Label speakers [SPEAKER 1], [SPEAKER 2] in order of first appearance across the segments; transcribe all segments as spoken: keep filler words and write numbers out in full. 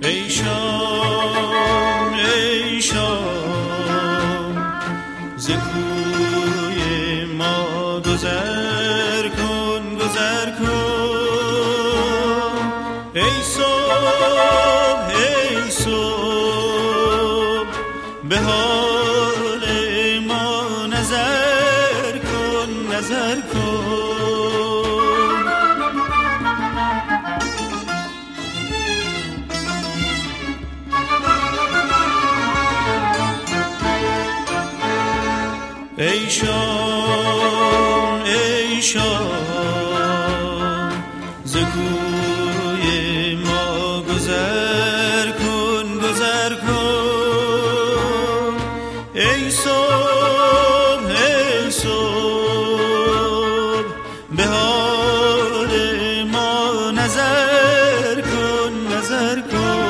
[SPEAKER 1] ای شام ای شام ز کوی ما گذر کن گذر کن ای صبح ای صبح به حال ما نظر کن نظر کن ای شام ای شام ز کوی ما گذر کن گذر کن ای صبح ای صبح به حال ما نظر کن نظر کن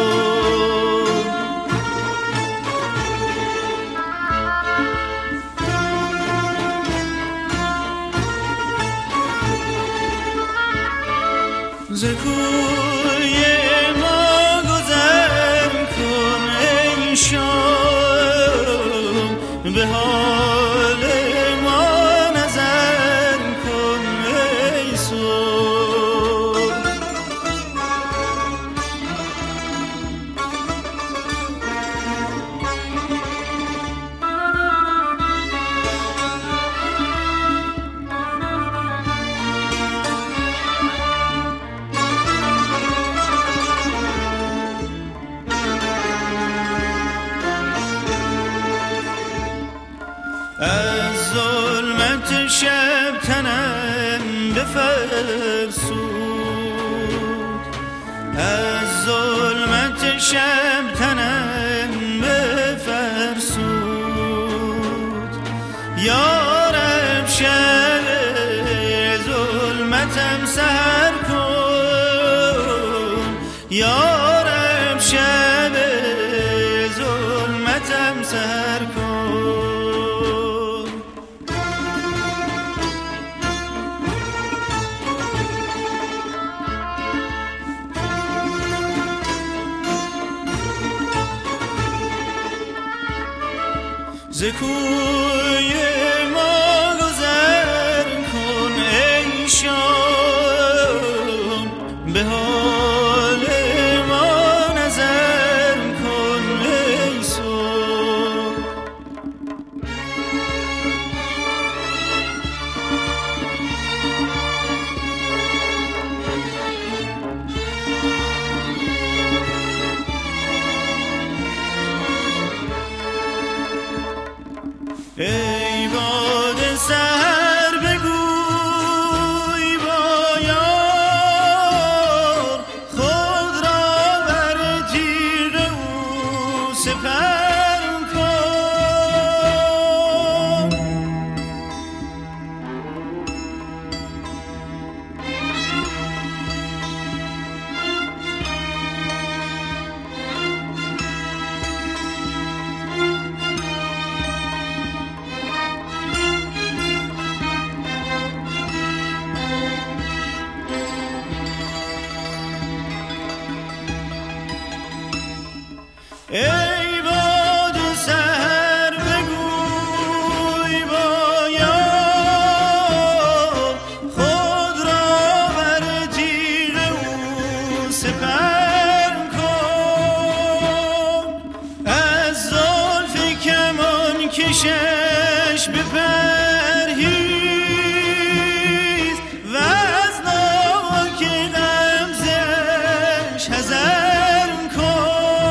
[SPEAKER 1] ز کوی ما گذر کن ای شام به حال ما نظر کن ای صبح از ظلمت شب تنم بفرسود از ظلمت شب تنم بفرسود یا رب شب ظلمتم سحر کن یا رب شب ظلمتم سحر کن ز کوی ما گذر کن ای شام به حال ما نظر کن ای صبح ای باد سحر بگوی با یار خود را بر تیغ او سپر کن ای باد سحر بگوی با یار خود را بر تیغ او سپر کن از زلف کمان کشش بپرهیز و از ناک غمزش حذر کن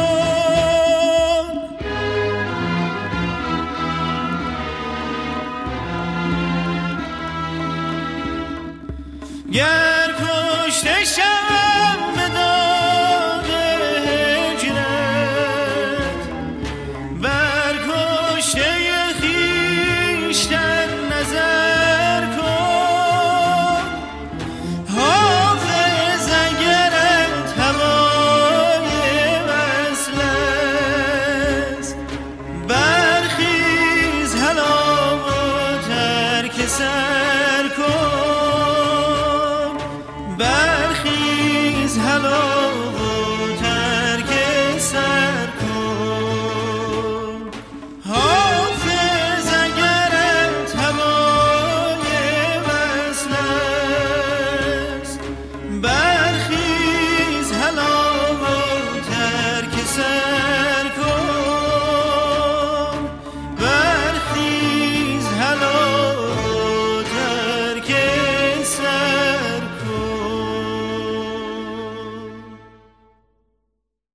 [SPEAKER 1] گر کشته شوم به داغ هجرت بر کشته خویشتن نظر کن حافظ اگرت هوای وصل است برخیز هلا و ترک سر کن برخیز